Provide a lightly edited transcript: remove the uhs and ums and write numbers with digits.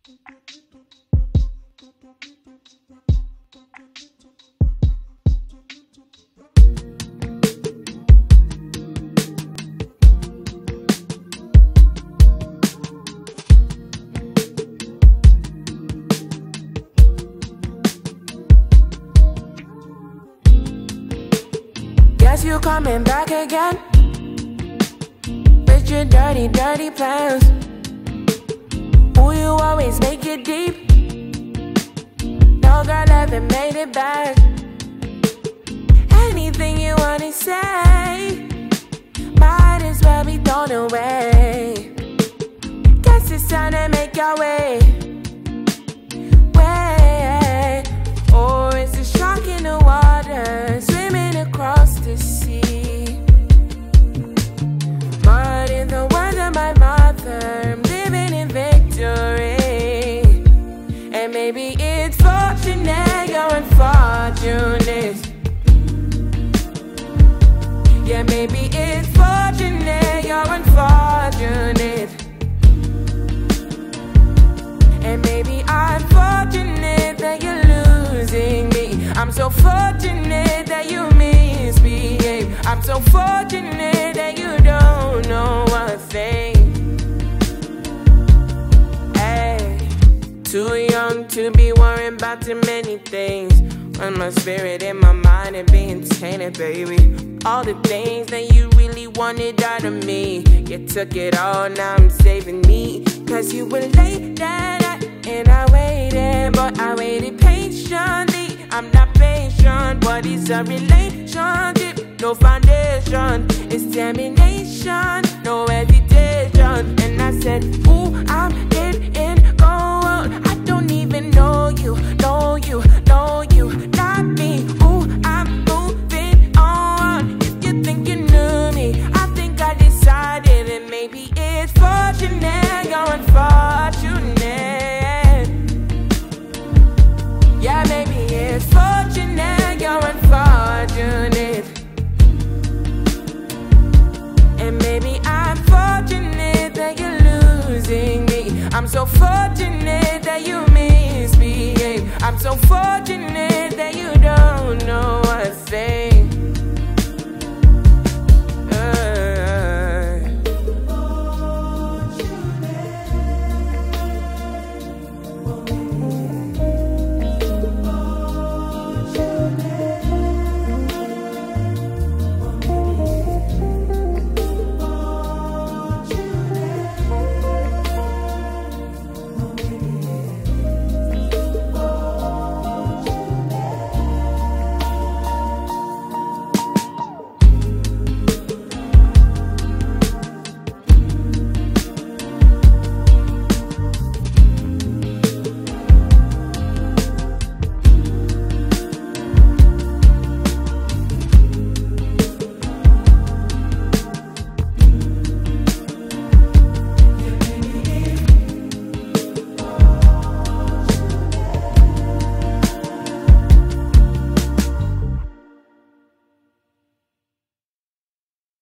Guess you coming back again with your dirty, dirty plans. Ooh, you always make it deep. No girl ever made it back. Anything you wanna say might as well be thrown away. Guess it's time to make your way. Oh, it's a shark in the water, swimming across the sea. But in the words of my mother, I'm living in victory. And maybe it's fortunate you're unfortunate. Yeah, maybe it's fortunate you're unfortunate. And maybe I'm fortunate that you're losing me. I'm so fortunate that you misbehave. I'm so fortunate that you don't know a thing. Hey, too young to be worrying about too many things. When my spirit and my mind are being tainted, baby. All the things that you really wanted out of me, you took it all, now I'm saving me. Cause you were late that night and I waited, but I waited patiently. I'm not patient, what is a relationship? No foundation, it's termination, no hesitation. And I said, ooh, I'm getting cold. I don't even know you, know you, know you, not me. Ooh, I'm moving on. If you think you knew me, I think I decided that maybe it's fortunate you're unfortunate. Yeah, maybe it's fortunate you're unfortunate. And maybe I'm fortunate that you're losing me. I'm so fortunate that you misbehave. I'm so fortunate